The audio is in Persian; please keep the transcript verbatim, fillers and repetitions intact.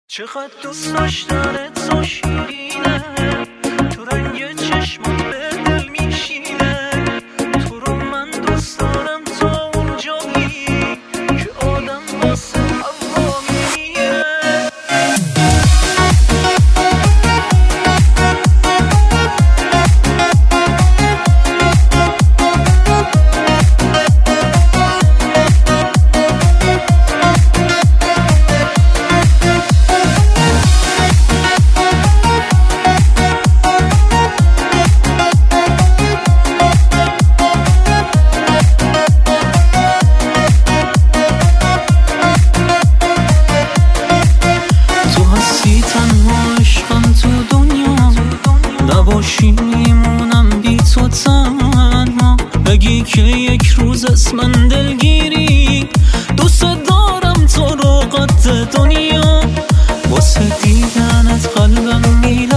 چقدر دوست داشتنت تو شیرینه، تو رنگ چشمات به دل میشینه. تو رو من دوست دارم تا اون جایی که آدم واسه هوا میمیره. نباشی میمونم بی تو تنها، بگی که یک روز از من دلگیری. دوست دارم تو رو قد دنیا، واسه دیدنت قلبم میره.